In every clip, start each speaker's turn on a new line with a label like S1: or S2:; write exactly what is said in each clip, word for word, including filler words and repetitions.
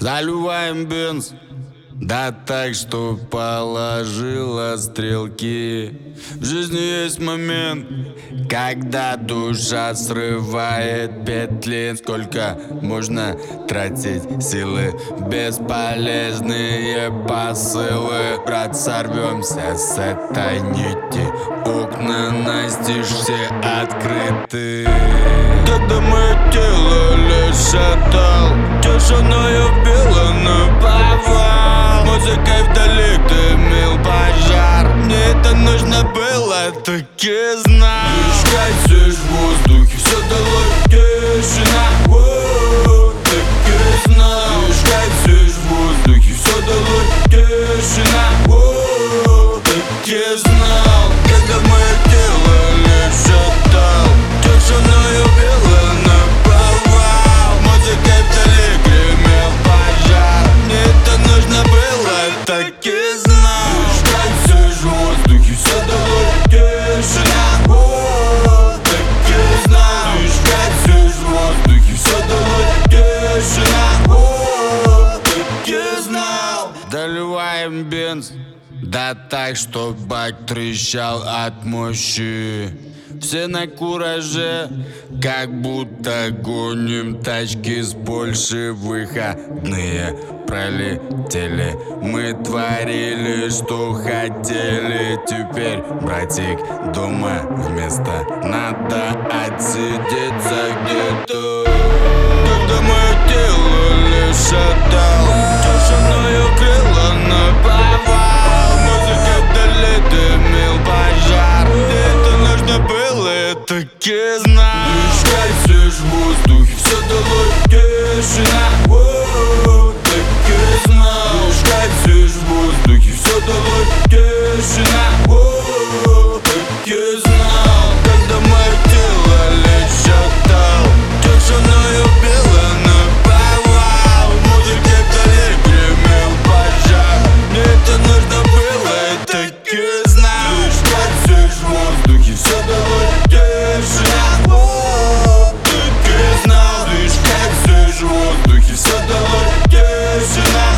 S1: Заливаем бенз, да так, что положила стрелки. В жизни есть момент, когда душа срывает петли. Сколько можно тратить силы, бесполезные посылы. Брат, сорвемся с этой нити, окна настежь все открыты. Тогда мое тело лишь отдал, тишиною била на повал. Музыкой вдали дымил пожар, мне это нужно было, так и знал. Лишь кайфуешь в воздухе, все дало тишина. Воу, так и знал. Лишь кайфуешь в воздухе, все дало тишина. Воу, так и знал. Когда мое тело лишь отдал, тишиною била на повал. Музыкой вдали гремел пожар, мне это нужно было, так и знал. Лишь кайфуешь в воздухе, все дало тишина. Воу, так и знал. Лишь кайфуешь в воздухе, все дало тишина. Воу, так и знал. Доливаем бенз, да так, что бак трещал от мощи. Все на кураже, как будто гоним тачки с Польши. Выходные пролетели, мы творили, что хотели. Теперь, братик, дома вместо надо отсидеться где-то. Когда мое тело лишь отдал, тишиною крыло на повал. Музыка вдали дымил пожар, мне это нужно было, так и знал. Лишь кайфуешь в воздухе, все дало тишина. Воу, так и знал. Лишь кайфуешь в воздухе, все дало тишина. Воу, так и знал. Когда мое тело лишь отдал, тишиною била на повал. Музыка вдали гремел пожар, мне это нужно было, так и знал. Лишь кайфуешь в воздухе, все дало тишина. Воу, так и знал. Лишь кайфуешь в воздухе, все дало тишина.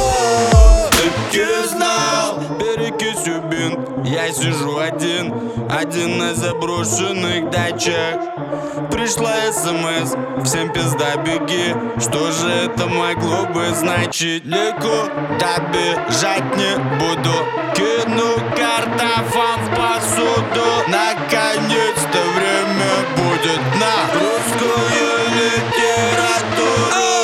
S1: Воу, так и знал. Перекисью бинт, я сижу один, один на заброшенных дачах. Пришла СМС, всем пизда беги. Что же это могло бы значить? Никуда бежать не буду, кину картофан в посуду. Наконец-то время будет на русскую литературу.